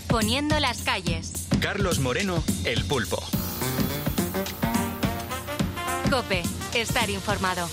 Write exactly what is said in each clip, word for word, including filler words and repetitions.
Poniendo las calles. Carlos Moreno, El Pulpo. COPE, estar informado.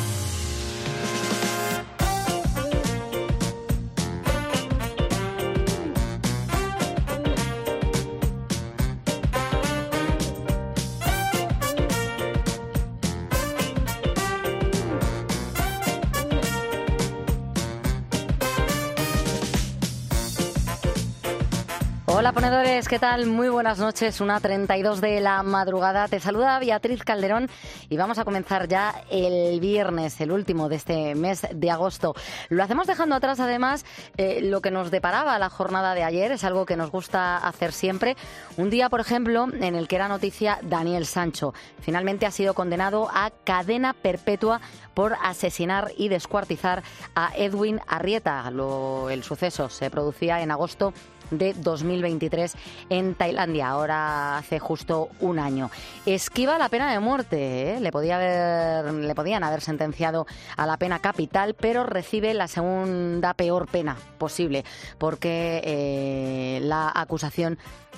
Hola ponedores, ¿qué tal? Muy buenas noches, una treinta y dos de la madrugada. Te saluda Beatriz Calderón y vamos a comenzar ya el viernes, el último de este mes de agosto. Lo hacemos dejando atrás además eh, lo que nos deparaba la jornada de ayer, es algo que nos gusta hacer siempre. Un día, por ejemplo, en el que era noticia Daniel Sancho. Finalmente ha sido condenado a cadena perpetua por asesinar y descuartizar a Edwin Arrieta. Lo, el suceso se producía en agosto de dos mil veintitrés en Tailandia, ahora hace justo un año. Esquiva la pena de muerte, ¿eh? le, podía haber, le podían haber sentenciado a la pena capital, pero recibe la segunda peor pena posible, porque eh, la acusación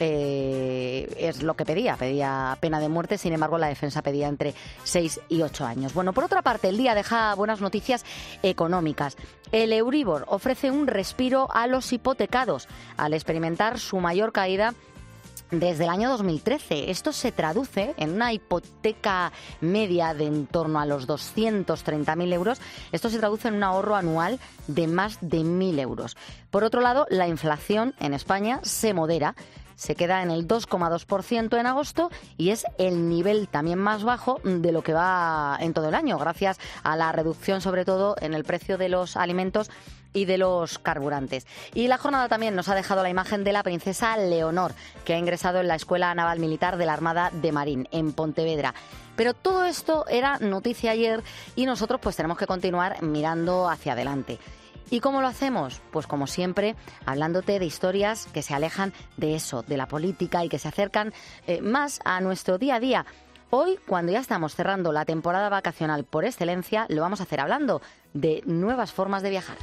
Eh, es lo que pedía, pedía pena de muerte, sin embargo la defensa pedía entre seis y ocho años. Bueno, por otra parte, el día deja buenas noticias económicas. El Euribor ofrece un respiro a los hipotecados al experimentar su mayor caída desde el año dos mil trece. Esto se traduce en una hipoteca media de en torno a los doscientos treinta mil euros. Esto se traduce en un ahorro anual de más de mil euros. Por otro lado, la inflación en España se modera. Se queda en el dos coma dos por ciento en agosto y es el nivel también más bajo de lo que va en todo el año, gracias a la reducción sobre todo en el precio de los alimentos y de los carburantes. Y la jornada también nos ha dejado la imagen de la princesa Leonor, que ha ingresado en la Escuela Naval Militar de la Armada de Marín, en Pontevedra. Pero todo esto era noticia ayer y nosotros pues tenemos que continuar mirando hacia adelante. ¿Y cómo lo hacemos? Pues como siempre, hablándote de historias que se alejan de eso, de la política y que se acercan eh, más a nuestro día a día. Hoy, cuando ya estamos cerrando la temporada vacacional por excelencia, lo vamos a hacer hablando de nuevas formas de viajar.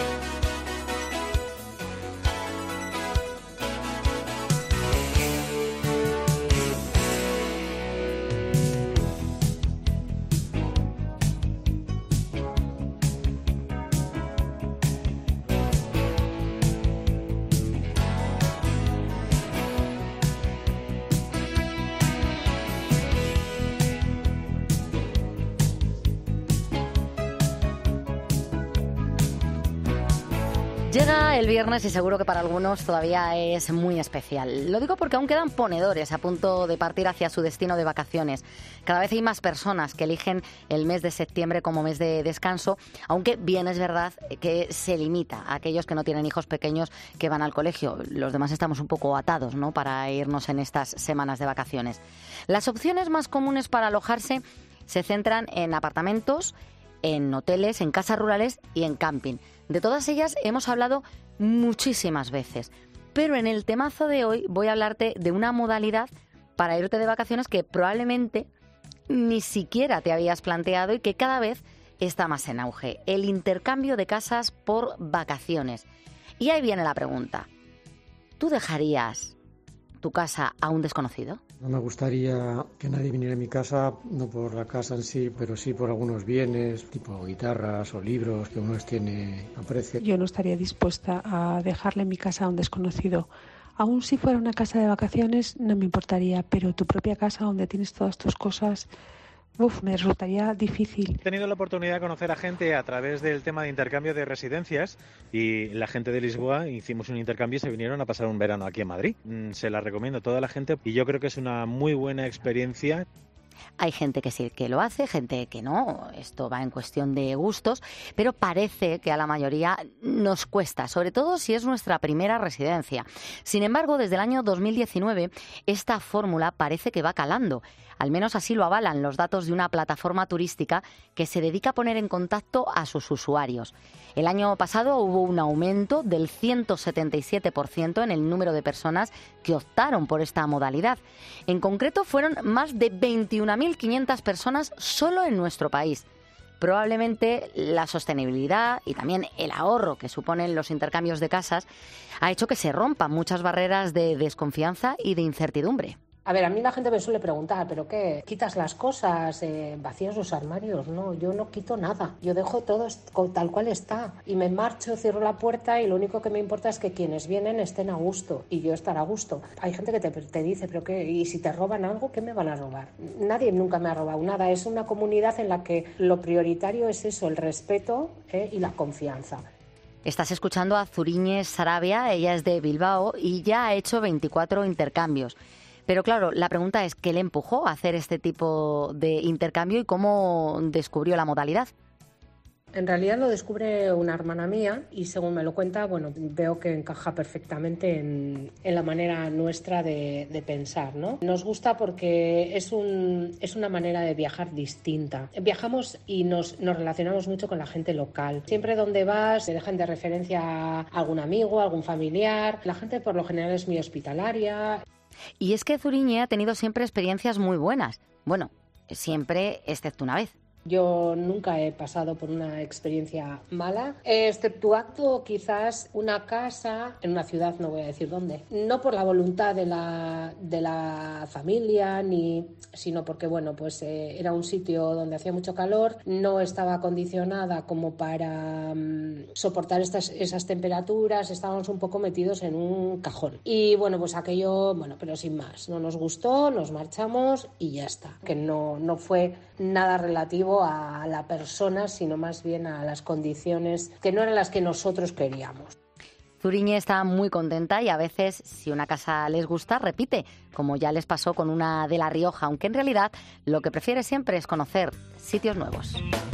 Llega el viernes y seguro que para algunos todavía es muy especial. Lo digo porque aún quedan ponedores a punto de partir hacia su destino de vacaciones. Cada vez hay más personas que eligen el mes de septiembre como mes de descanso, aunque bien es verdad que se limita a aquellos que no tienen hijos pequeños que van al colegio. Los demás estamos un poco atados, ¿no?, para irnos en estas semanas de vacaciones. Las opciones más comunes para alojarse se centran en apartamentos, en hoteles, en casas rurales y en camping. De todas ellas hemos hablado muchísimas veces, pero en el temazo de hoy voy a hablarte de una modalidad para irte de vacaciones que probablemente ni siquiera te habías planteado y que cada vez está más en auge: el intercambio de casas por vacaciones. Y ahí viene la pregunta: ¿tú dejarías tu casa a un desconocido? No me gustaría que nadie viniera a mi casa, no por la casa en sí, pero sí por algunos bienes, tipo guitarras o libros que uno les tiene aprecio. Yo no estaría dispuesta a dejarle mi casa a un desconocido. Aún si fuera una casa de vacaciones no me importaría, pero tu propia casa donde tienes todas tus cosas, uf, me resultaría difícil. He tenido la oportunidad de conocer a gente a través del tema de intercambio de residencias y la gente de Lisboa hicimos un intercambio y se vinieron a pasar un verano aquí en Madrid. Se la recomiendo a toda la gente y yo creo que es una muy buena experiencia. Hay gente que sí que lo hace, gente que no, esto va en cuestión de gustos, pero parece que a la mayoría nos cuesta, sobre todo si es nuestra primera residencia. Sin embargo, desde el año dos mil diecinueve, esta fórmula parece que va calando. Al menos así lo avalan los datos de una plataforma turística que se dedica a poner en contacto a sus usuarios. El año pasado hubo un aumento del ciento setenta y siete por ciento en el número de personas que optaron por esta modalidad. En concreto, fueron más de veintiuna mil quinientas personas solo en nuestro país. probablemente la sostenibilidad y también el ahorro que suponen los intercambios de casas ha hecho que se rompan muchas barreras de desconfianza y de incertidumbre. A ver, a mí la gente me suele preguntar, ¿pero qué? ¿Quitas las cosas? Eh, ¿Vacías los armarios? No, yo no quito nada. Yo dejo todo tal cual está. Y me marcho, cierro la puerta y lo único que me importa es que quienes vienen estén a gusto y yo estar a gusto. Hay gente que te, te dice, ¿pero qué? ¿Y si te roban algo? ¿Qué me van a robar? Nadie nunca me ha robado nada. Es una comunidad en la que lo prioritario es eso, el respeto eh, y la confianza. Estás escuchando a Zuriñe Sarabia, ella es de Bilbao y ya ha hecho veinticuatro intercambios. Pero claro, la pregunta es, ¿qué le empujó a hacer este tipo de intercambio y cómo descubrió la modalidad? En realidad lo descubre una hermana mía y según me lo cuenta, bueno, veo que encaja perfectamente en, en la manera nuestra de, de pensar, ¿no? Nos gusta porque es, un, es una manera de viajar distinta. Viajamos y nos, nos relacionamos mucho con la gente local. Siempre donde vas te dejan de referencia a algún amigo, a algún familiar. La gente por lo general es muy hospitalaria. Y es que Zuriñe ha tenido siempre experiencias muy buenas. Bueno, siempre, excepto una vez. Yo nunca he pasado por una experiencia mala, exceptuando quizás una casa en una ciudad, no voy a decir dónde, no por la voluntad de la, de la familia, ni, sino porque bueno, pues eh, era un sitio donde hacía mucho calor, no estaba acondicionada como para um, soportar estas, esas temperaturas, estábamos un poco metidos en un cajón. Y bueno, pues aquello, bueno, pero sin más, no nos gustó, nos marchamos y ya está, que no, no fue nada relativo a la persona, sino más bien a las condiciones que no eran las que nosotros queríamos. Zuriñe está muy contenta y a veces, si una casa les gusta, repite, como ya les pasó con una de La Rioja, aunque en realidad lo que prefiere siempre es conocer sitios nuevos.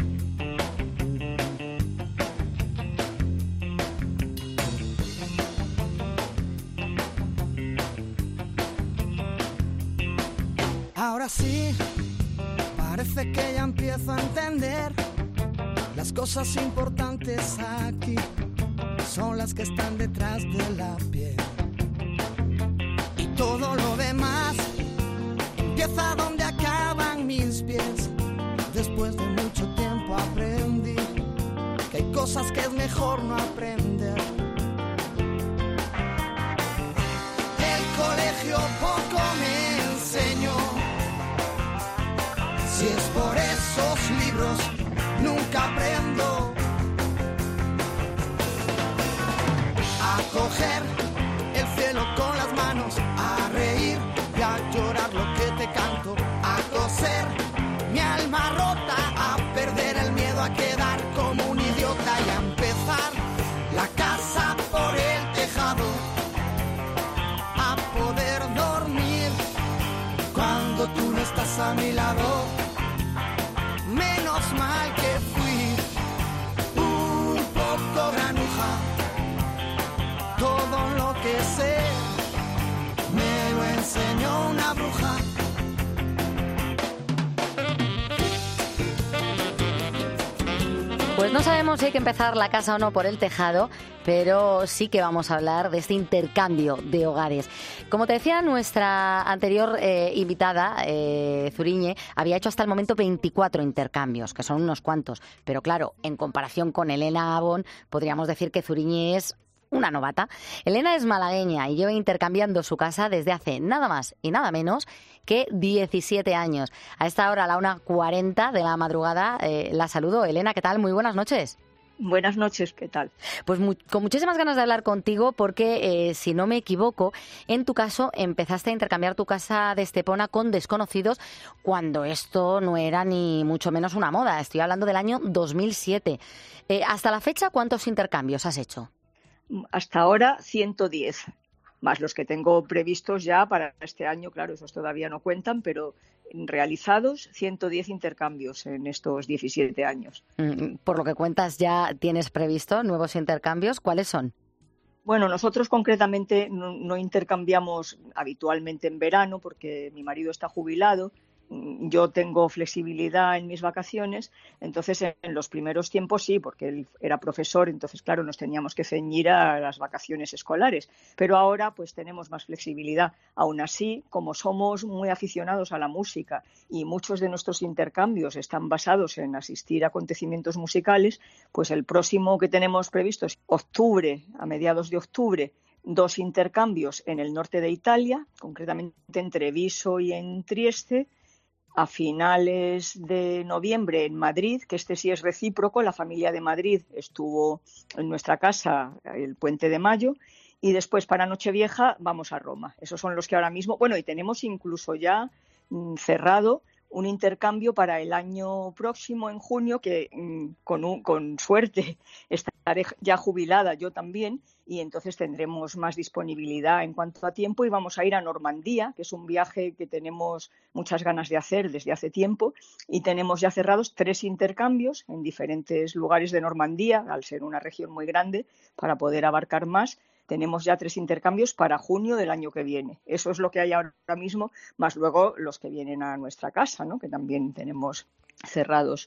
Ahora sí, parece que ya empiezo a entender las cosas importantes aquí son las que están detrás de la piel. Y todo lo demás empieza donde acaban mis pies. Después de mucho tiempo aprendí que hay cosas que es mejor no aprender. El colegio poco me enseñó. Si es por esos libros, nunca aprendo a coger el cielo con las manos, a reír y a llorar lo que te canto, a coser mi alma rota, a perder el miedo a quedar como un idiota y a empezar la casa por el tejado, a poder dormir cuando tú no estás a mi lado. Menos mal que fui un poco granuja. Todo lo que sé me lo enseñó una bruja. Pues no sabemos si hay que empezar la casa o no por el tejado, pero sí que vamos a hablar de este intercambio de hogares. Como te decía, nuestra anterior eh, invitada, eh, Zuriñe, había hecho hasta el momento veinticuatro intercambios, que son unos cuantos. Pero claro, en comparación con Elena Abón, podríamos decir que Zuriñe es una novata. Elena es malagueña y lleva intercambiando su casa desde hace nada más y nada menos que diecisiete años. A esta hora, a la una cuarenta de la madrugada, eh, la saludo. Elena, ¿qué tal? Muy buenas noches. Buenas noches, ¿qué tal? Pues mu- con muchísimas ganas de hablar contigo porque, eh, si no me equivoco, en tu caso empezaste a intercambiar tu casa de Estepona con desconocidos cuando esto no era ni mucho menos una moda. Estoy hablando del año dos mil siete. Eh, hasta la fecha, ¿cuántos intercambios has hecho? Hasta ahora ciento diez, más los que tengo previstos ya para este año, claro, esos todavía no cuentan, pero realizados ciento diez intercambios en estos diecisiete años. Por lo que cuentas, ya tienes previsto nuevos intercambios. ¿Cuáles son? Bueno, nosotros concretamente no, no intercambiamos habitualmente en verano porque mi marido está jubilado yo tengo flexibilidad en mis vacaciones, entonces en los primeros tiempos sí, porque él era profesor, entonces claro, nos teníamos que ceñir a las vacaciones escolares, pero ahora pues tenemos más flexibilidad. Aún así, como somos muy aficionados a la música y muchos de nuestros intercambios están basados en asistir a acontecimientos musicales, pues el próximo que tenemos previsto es octubre, a mediados de octubre, dos intercambios en el norte de Italia, concretamente en Treviso y en Trieste. A finales de noviembre en Madrid, que este sí es recíproco, la familia de Madrid estuvo en nuestra casa el Puente de Mayo, y después para Nochevieja vamos a Roma. Esos son los que ahora mismo, bueno, y tenemos incluso ya mm, cerrado un intercambio para el año próximo, en junio, que mm, con, un, con suerte estaré ya jubilada yo también, y entonces tendremos más disponibilidad en cuanto a tiempo y vamos a ir a Normandía, que es un viaje que tenemos muchas ganas de hacer desde hace tiempo, y tenemos ya cerrados tres intercambios en diferentes lugares de Normandía, al ser una región muy grande, para poder abarcar más. Tenemos ya tres intercambios para junio del año que viene. Eso es lo que hay ahora mismo, más luego los que vienen a nuestra casa, ¿no? Que también tenemos cerrados.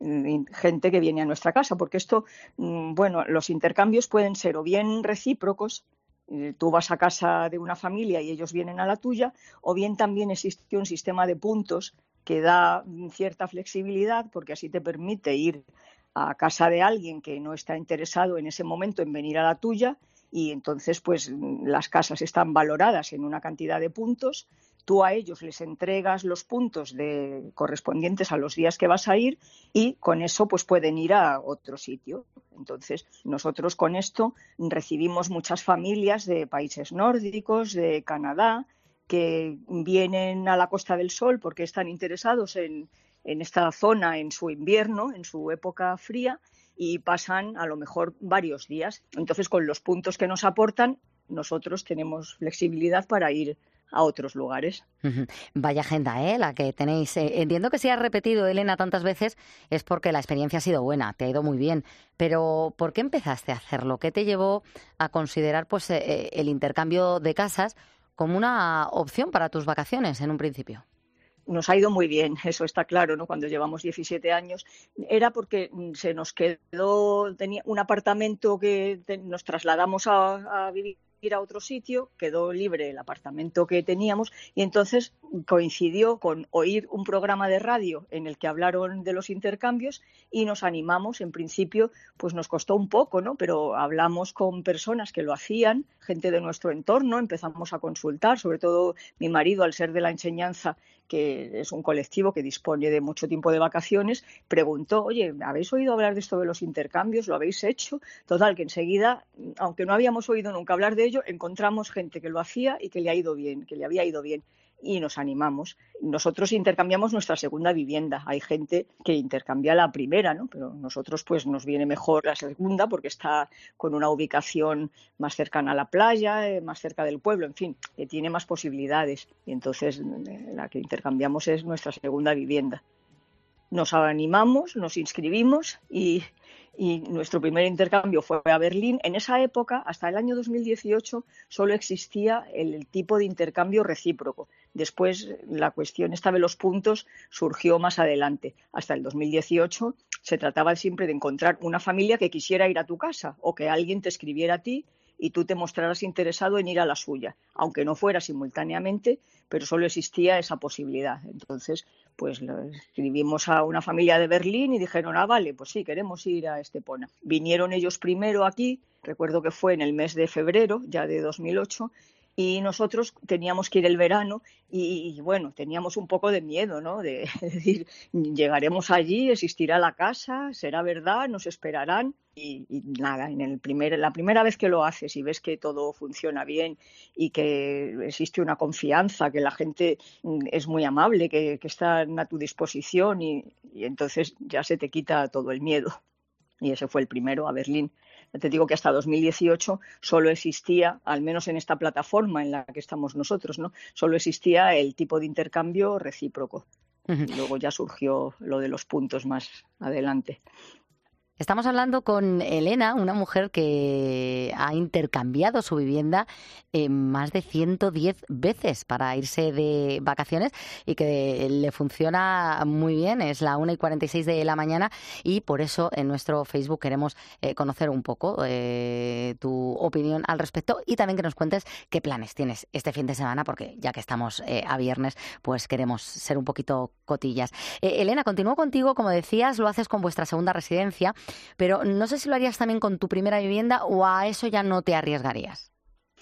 Gente que viene a nuestra casa, porque esto, bueno, los intercambios pueden ser o bien recíprocos, tú vas a casa de una familia y ellos vienen a la tuya, o bien también existe un sistema de puntos que da cierta flexibilidad, porque así te permite ir a casa de alguien que no está interesado en ese momento en venir a la tuya, y entonces pues las casas están valoradas en una cantidad de puntos. Tú a ellos les entregas los puntos de, correspondientes a los días que vas a ir, y con eso pues pueden ir a otro sitio. Entonces nosotros con esto recibimos muchas familias de países nórdicos, de Canadá, que vienen a la Costa del Sol porque están interesados en, en esta zona en su invierno, en su época fría, y pasan a lo mejor varios días. Entonces con los puntos que nos aportan nosotros tenemos flexibilidad para ir a otros lugares. Uh-huh. Vaya agenda, ¿eh? La que tenéis. Eh, entiendo que si has repetido, Elena, tantas veces es porque la experiencia ha sido buena, te ha ido muy bien. Pero ¿por qué empezaste a hacerlo? ¿Qué te llevó a considerar pues eh, el intercambio de casas como una opción para tus vacaciones en un principio? Nos ha ido muy bien, eso está claro, ¿no? Cuando llevamos diecisiete años, era porque se nos quedó, tenía un apartamento que te, nos trasladamos a, a vivir a otro sitio, quedó libre el apartamento que teníamos, y entonces coincidió con oír un programa de radio en el que hablaron de los intercambios y nos animamos. En principio pues nos costó un poco, ¿no? Pero hablamos con personas que lo hacían, gente de nuestro entorno, empezamos a consultar, sobre todo mi marido, al ser de la enseñanza, que es un colectivo que dispone de mucho tiempo de vacaciones, preguntó, oye, ¿habéis oído hablar de esto de los intercambios? ¿Lo habéis hecho? Total, que enseguida, aunque no habíamos oído nunca hablar de ello, encontramos gente que lo hacía y que le ha ido bien, que le había ido bien, y nos animamos. Nosotros intercambiamos nuestra segunda vivienda. Hay gente que intercambia la primera, ¿no? Pero nosotros pues nos viene mejor la segunda porque está con una ubicación más cercana a la playa, eh, más cerca del pueblo, en fin, que tiene más posibilidades. Y entonces eh, la que intercambiamos es nuestra segunda vivienda. Nos animamos, nos inscribimos y, y nuestro primer intercambio fue a Berlín. En esa época, hasta el año dos mil dieciocho, solo existía el, el tipo de intercambio recíproco. Después, la cuestión esta de los puntos surgió más adelante. Hasta el dos mil dieciocho se trataba siempre de encontrar una familia que quisiera ir a tu casa o que alguien te escribiera a ti y tú te mostraras interesado en ir a la suya, aunque no fuera simultáneamente, pero solo existía esa posibilidad. Entonces, pues lo escribimos a una familia de Berlín y dijeron, ah, vale, pues sí, queremos ir a Estepona. Vinieron ellos primero aquí, recuerdo que fue en el mes de febrero, ya de dos mil ocho, y nosotros teníamos que ir el verano y, y bueno, teníamos un poco de miedo, ¿no? De, de decir, llegaremos allí, existirá la casa, será verdad, nos esperarán. Y, y nada, en el primer, la primera vez que lo haces y ves que todo funciona bien y que existe una confianza, que la gente es muy amable, que, que está a tu disposición y, y entonces ya se te quita todo el miedo. Y ese fue el primero, a Berlín. Te digo que hasta dos mil dieciocho solo existía, al menos en esta plataforma en la que estamos nosotros, ¿no? Solo existía el tipo de intercambio recíproco. Uh-huh. Y luego ya surgió lo de los puntos más adelante. Estamos hablando con Elena, una mujer que ha intercambiado su vivienda eh, más de ciento diez veces para irse de vacaciones y que le funciona muy bien. Es la una y cuarenta y seis de la mañana y por eso en nuestro Facebook queremos eh, conocer un poco eh, tu opinión al respecto y también que nos cuentes qué planes tienes este fin de semana, porque ya que estamos eh, a viernes, pues queremos ser un poquito cotillas. Eh, Elena, continúo contigo. Como decías, lo haces con vuestra segunda residencia. Pero no sé si lo harías también con tu primera vivienda o a eso ya no te arriesgarías.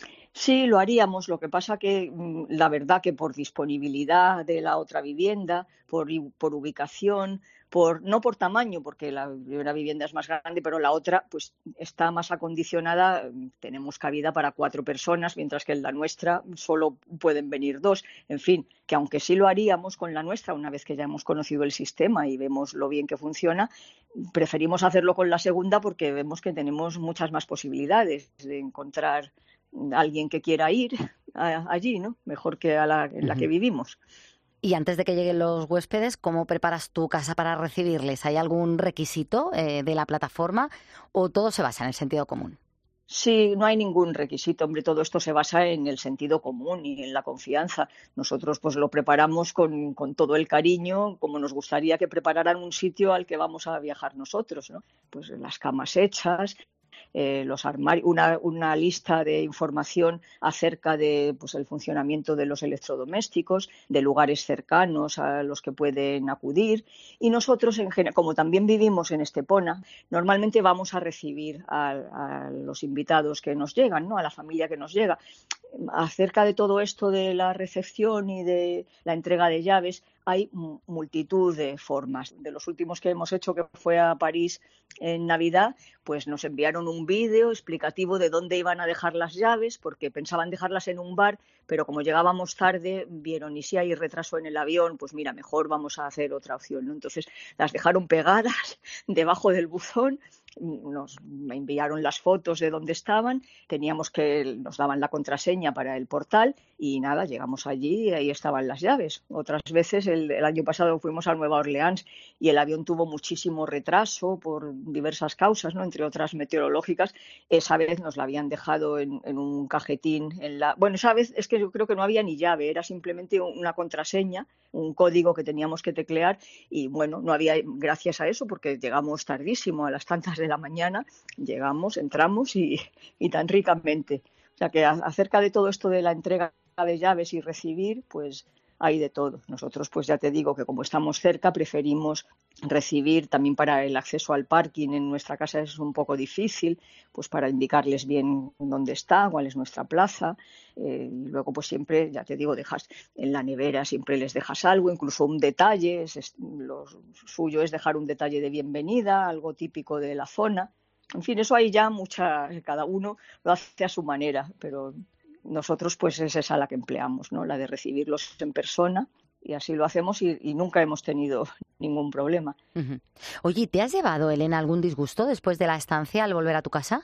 Sí, lo haríamos. Lo que pasa que la verdad que por disponibilidad de la otra vivienda, por, por ubicación, por no por tamaño, porque la primera vivienda es más grande, pero la otra pues está más acondicionada. Tenemos cabida para cuatro personas, mientras que en la nuestra solo pueden venir dos. En fin, que aunque sí lo haríamos con la nuestra, una vez que ya hemos conocido el sistema y vemos lo bien que funciona, preferimos hacerlo con la segunda porque vemos que tenemos muchas más posibilidades de encontrar alguien que quiera ir a, allí, ¿no? Mejor que a la en la que vivimos. Y antes de que lleguen los huéspedes, ¿cómo preparas tu casa para recibirles? ¿Hay algún requisito eh, de la plataforma o todo se basa en el sentido común? Sí, no hay ningún requisito, hombre, todo esto se basa en el sentido común y en la confianza. Nosotros pues lo preparamos con, con todo el cariño, como nos gustaría que prepararan un sitio al que vamos a viajar nosotros, ¿no? Pues las camas hechas, Eh, los armarios, una, una lista de información acerca de pues, el funcionamiento de los electrodomésticos, de lugares cercanos a los que pueden acudir. Y nosotros, en general, como también vivimos en Estepona, normalmente vamos a recibir a, a los invitados que nos llegan, ¿no? A la familia que nos llega. Acerca de todo esto de la recepción y de la entrega de llaves, hay multitud de formas. De los últimos que hemos hecho, que fue a París en Navidad, pues nos enviaron un vídeo explicativo de dónde iban a dejar las llaves, porque pensaban dejarlas en un bar, pero como llegábamos tarde, vieron, y si hay retraso en el avión, pues mira, mejor vamos a hacer otra opción, ¿no? Entonces las dejaron pegadas debajo del buzón. Nos enviaron las fotos de dónde estaban, teníamos que, nos daban la contraseña para el portal y nada, llegamos allí y ahí estaban las llaves. Otras veces, el, el año pasado fuimos a Nueva Orleans y el avión tuvo muchísimo retraso por diversas causas, ¿no? Entre otras meteorológicas. Esa vez nos la habían dejado en, en un cajetín. En la... Bueno, esa vez es que yo creo que no había ni llave, era simplemente una contraseña, un código que teníamos que teclear y bueno, no había, gracias a eso, porque llegamos tardísimo, a las tantas de la mañana, llegamos, entramos y, y tan ricamente. O sea que a, acerca de todo esto de la entrega de llaves y recibir, pues hay de todo. Nosotros, pues ya te digo que como estamos cerca, preferimos recibir también para el acceso al parking. En nuestra casa es un poco difícil, pues para indicarles bien dónde está, cuál es nuestra plaza. Eh, y luego, pues siempre, ya te digo, dejas en la nevera, siempre les dejas algo, incluso un detalle. Es, es, lo suyo es dejar un detalle de bienvenida, algo típico de la zona. En fin, eso hay ya mucha, cada uno lo hace a su manera, pero nosotros pues es esa la que empleamos, ¿no? La de recibirlos en persona, y así lo hacemos y, y nunca hemos tenido ningún problema. Uh-huh. Oye, ¿te has llevado, Elena, algún disgusto después de la estancia al volver a tu casa?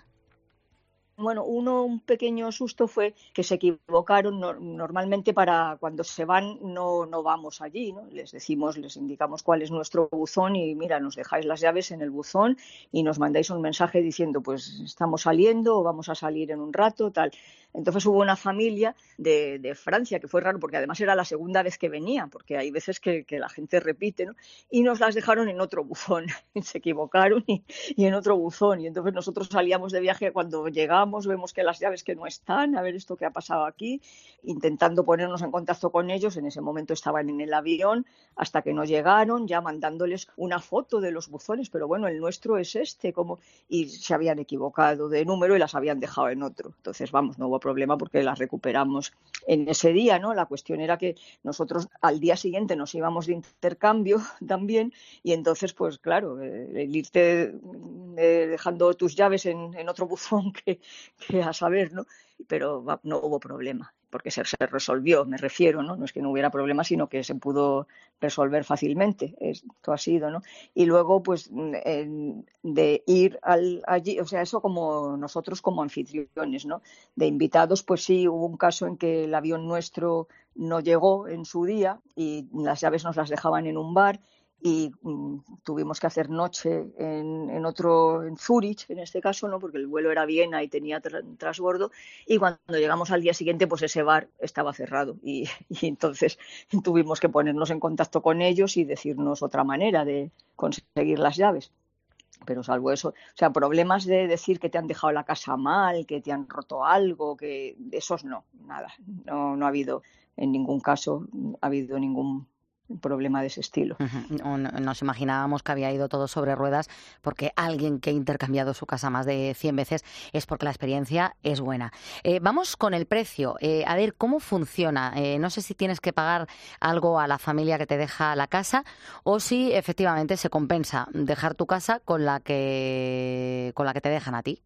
Bueno, uno, un pequeño susto fue que se equivocaron. No, normalmente para cuando se van no, no vamos allí, ¿no? Les decimos, les indicamos cuál es nuestro buzón y mira, nos dejáis las llaves en el buzón y nos mandáis un mensaje diciendo pues estamos saliendo o vamos a salir en un rato, tal. Entonces hubo una familia de, de Francia, que fue raro porque además era la segunda vez que venía, porque hay veces que, que la gente repite, ¿no? Y nos las dejaron en otro buzón, se equivocaron y, y en otro buzón. Y entonces nosotros salíamos de viaje, cuando llegamos vemos que las llaves que no están, a ver esto que ha pasado aquí, intentando ponernos en contacto con ellos. En ese momento estaban en el avión, hasta que no llegaron, ya mandándoles una foto de los buzones, pero bueno, el nuestro es este, como y se habían equivocado de número y las habían dejado en otro. Entonces, vamos, no hubo problema porque las recuperamos en ese día, ¿no? La cuestión era que nosotros al día siguiente nos íbamos de intercambio también y entonces, pues claro, el irte eh, dejando tus llaves en, en otro buzón que, que a saber, ¿no? Pero no hubo problema, porque se, se resolvió, me refiero, ¿no? No es que no hubiera problema, sino que se pudo resolver fácilmente. Esto ha sido, ¿no? Y luego, pues, en, de ir al, allí, o sea, eso como nosotros como anfitriones, ¿no? De invitados, pues sí, hubo un caso en que el avión nuestro no llegó en su día y las llaves nos las dejaban en un bar. y um, tuvimos que hacer noche en, en otro, en Zúrich, en este caso, ¿no? Porque el vuelo era Viena y tenía tra transbordo, y cuando llegamos al día siguiente, pues ese bar estaba cerrado, y, y entonces tuvimos que ponernos en contacto con ellos y decirnos otra manera de conseguir las llaves. Pero salvo eso, o sea, problemas de decir que te han dejado la casa mal, que te han roto algo, que esos no, nada, no, no ha habido en ningún caso, ha habido ningún problema de ese estilo. Uh-huh. Nos imaginábamos que había ido todo sobre ruedas porque alguien que ha intercambiado su casa más de cien veces es porque la experiencia es buena. Eh, vamos con el precio. Eh, a ver, ¿cómo funciona? Eh, no sé si tienes que pagar algo a la familia que te deja la casa o si efectivamente se compensa dejar tu casa con la que, con la que te dejan a ti.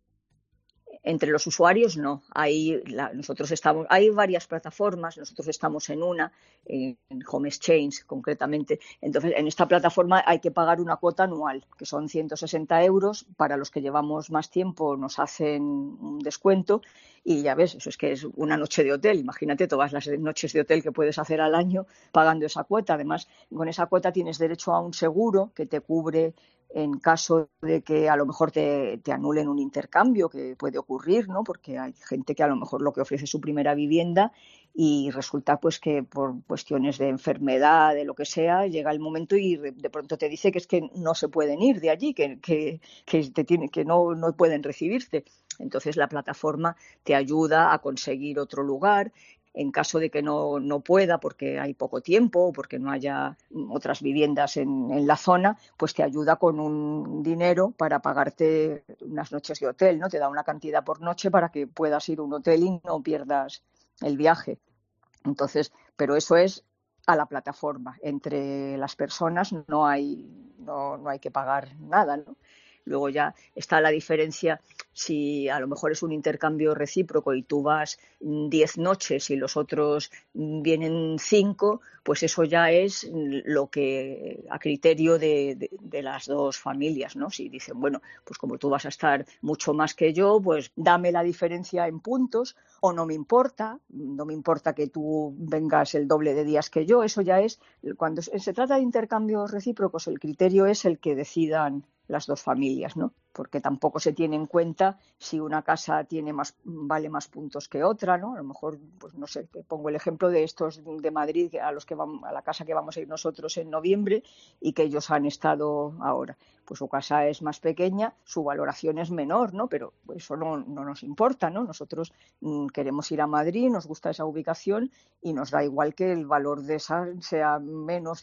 Entre los usuarios no, hay, la, nosotros estamos, hay varias plataformas, nosotros estamos en una, en Home Exchange concretamente, entonces en esta plataforma hay que pagar una cuota anual, que son ciento sesenta euros, para los que llevamos más tiempo nos hacen un descuento y ya ves, eso es que es una noche de hotel, imagínate todas las noches de hotel que puedes hacer al año pagando esa cuota, además con esa cuota tienes derecho a un seguro que te cubre en caso de que a lo mejor te, te anulen un intercambio, que puede ocurrir, ¿no? Porque hay gente que a lo mejor lo que ofrece es su primera vivienda y resulta pues que por cuestiones de enfermedad, de lo que sea, llega el momento y de pronto te dice que es que no se pueden ir de allí, que, que, que, te tiene, que no, no pueden recibirte. Entonces la plataforma te ayuda a conseguir otro lugar. En caso de que no, no pueda, porque hay poco tiempo o porque no haya otras viviendas en, en la zona, pues te ayuda con un dinero para pagarte unas noches de hotel, ¿no? Te da una cantidad por noche para que puedas ir a un hotel y no pierdas el viaje. Entonces, pero eso es a la plataforma. Entre las personas no hay, no, no hay que pagar nada, ¿no? Luego ya está la diferencia si a lo mejor es un intercambio recíproco y tú vas diez noches y los otros vienen cinco, pues eso ya es lo que a criterio de, de, de las dos familias, ¿no? Si dicen, bueno, pues como tú vas a estar mucho más que yo, pues dame la diferencia en puntos o no me importa, no me importa que tú vengas el doble de días que yo, eso ya es, cuando se trata de intercambios recíprocos, el criterio es el que decidan las dos familias, ¿no? Porque tampoco se tiene en cuenta si una casa tiene más, vale más puntos que otra, ¿no? A lo mejor, pues no sé, te pongo el ejemplo de estos de Madrid, a los que vamos, a la casa que vamos a ir nosotros en noviembre y que ellos han estado ahora. Pues su casa es más pequeña, su valoración es menor, ¿no? Pero eso no, no nos importa, ¿no? Nosotros mmm, queremos ir a Madrid, nos gusta esa ubicación y nos da igual que el valor de esa sea menos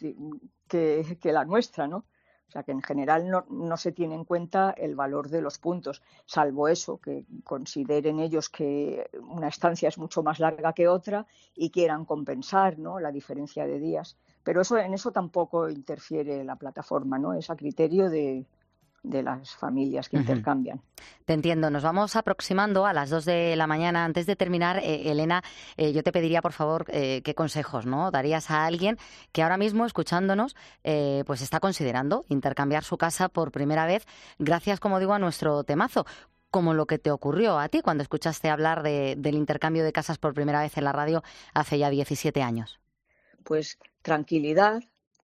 que, que la nuestra, ¿no? O sea que en general no, no se tiene en cuenta el valor de los puntos, salvo eso, que consideren ellos que una estancia es mucho más larga que otra y quieran compensar, ¿no?, la diferencia de días. Pero eso, en eso tampoco interfiere la plataforma, ¿no? Es a criterio de, de las familias que uh-huh. intercambian. Te entiendo. Nos vamos aproximando a las dos de la mañana. Antes de terminar, eh, Elena, eh, yo te pediría, por favor, eh, qué consejos, ¿no?, darías a alguien que ahora mismo, escuchándonos, eh, pues está considerando intercambiar su casa por primera vez, gracias, como digo, a nuestro temazo, como lo que te ocurrió a ti cuando escuchaste hablar de, del intercambio de casas por primera vez en la radio hace ya diecisiete años. Pues tranquilidad,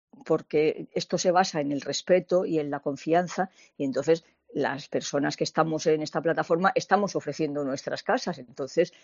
porque esto se basa en el respeto y en la confianza, y entonces las personas que estamos en esta plataforma estamos ofreciendo nuestras casas. Entonces,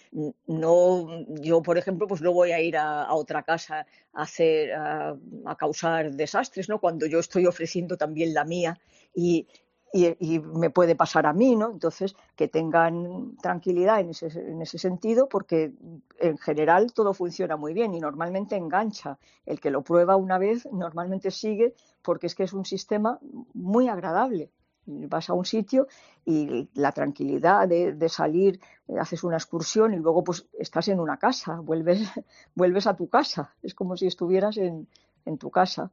no, yo, por ejemplo, pues no voy a ir a, a otra casa a hacer, a, a causar desastres, ¿no?, cuando yo estoy ofreciendo también la mía y Y, y me puede pasar a mí, ¿no? Entonces, que tengan tranquilidad en ese, en ese sentido, porque en general todo funciona muy bien y normalmente engancha. El que lo prueba una vez normalmente sigue, porque es que es un sistema muy agradable. Vas a un sitio y la tranquilidad de, de salir, haces una excursión y luego pues estás en una casa, vuelves, vuelves a tu casa. Es como si estuvieras en, en tu casa.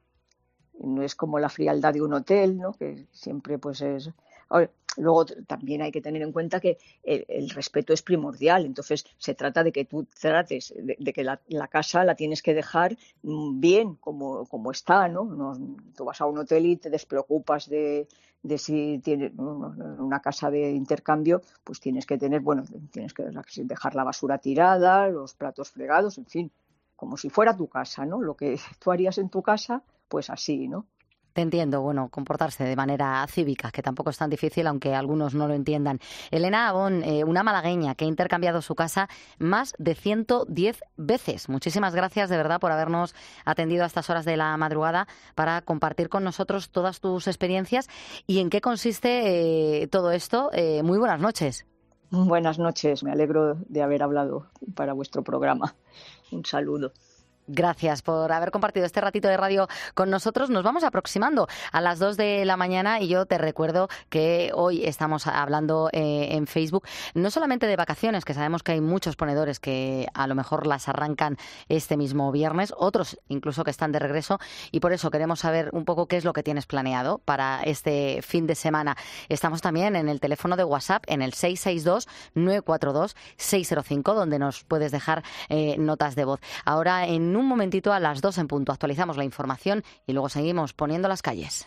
No es como la frialdad de un hotel, ¿no?, que siempre pues es... Ahora, luego también hay que tener en cuenta que el, el respeto es primordial, entonces se trata de que tú trates, de, de que la, la casa la tienes que dejar bien como, como está, ¿no? No, tú vas a un hotel y te despreocupas de, de si tienes una casa de intercambio, pues tienes que tener, bueno, tienes que dejar la basura tirada, los platos fregados, en fin, como si fuera tu casa, ¿no? Lo que tú harías en tu casa, pues así, ¿no? Te entiendo, bueno, comportarse de manera cívica, que tampoco es tan difícil, aunque algunos no lo entiendan. Elena Abón, eh, una malagueña que ha intercambiado su casa más de ciento diez veces. Muchísimas gracias de verdad por habernos atendido a estas horas de la madrugada para compartir con nosotros todas tus experiencias y en qué consiste eh, todo esto. Eh, muy buenas noches. Buenas noches, me alegro de haber hablado para vuestro programa. Un saludo. Gracias por haber compartido este ratito de radio con nosotros. Nos vamos aproximando a las dos de la mañana y yo te recuerdo que hoy estamos hablando eh, en Facebook no solamente de vacaciones, que sabemos que hay muchos ponedores que a lo mejor las arrancan este mismo viernes, otros incluso que están de regreso, y por eso queremos saber un poco qué es lo que tienes planeado para este fin de semana. Estamos también en el teléfono de WhatsApp en el seis seis dos, nueve cuatro dos, seis cero cinco, donde nos puedes dejar eh, notas de voz. Ahora en En un momentito, a las dos en punto, actualizamos la información y luego seguimos poniendo las calles.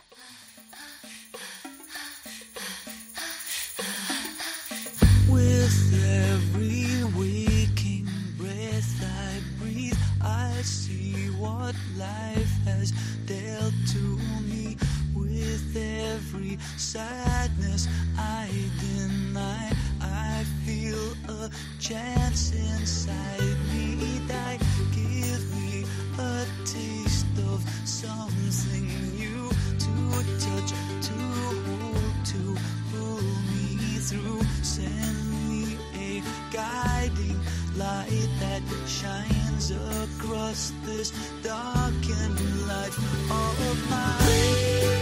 With every waking breath I breathe, I see what life has dealt to me. With every sadness I deny, I feel a chance inside me die. Give me a taste of something new to touch, to hold, to pull me through. Send me a guiding light that shines across this darkened life of mine.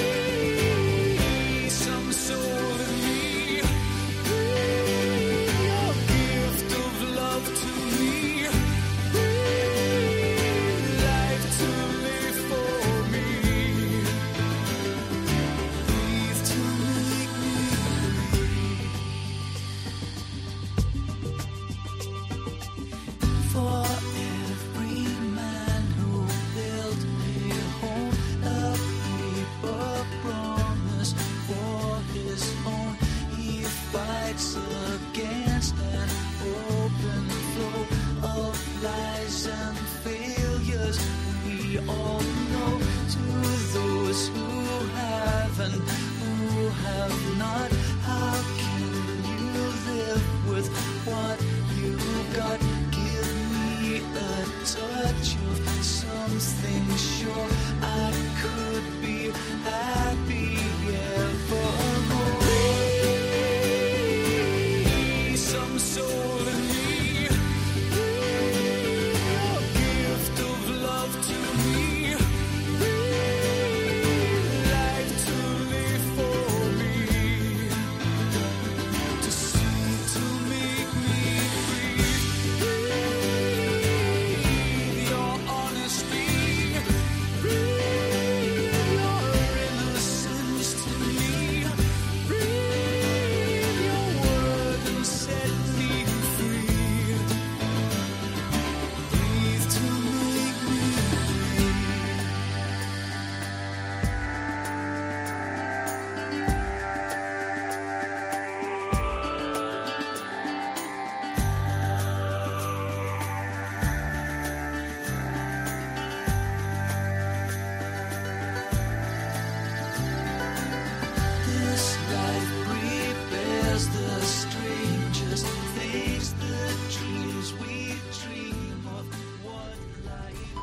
Some soul in me, your gift of love to me, life to live for me, breathe to make me free. For every man who built a home, a paper promise for his own, he fights against an open flow of lies and failures. We all know, to those who have and who have not, how can you live with what you got? Give me a touch of something sure.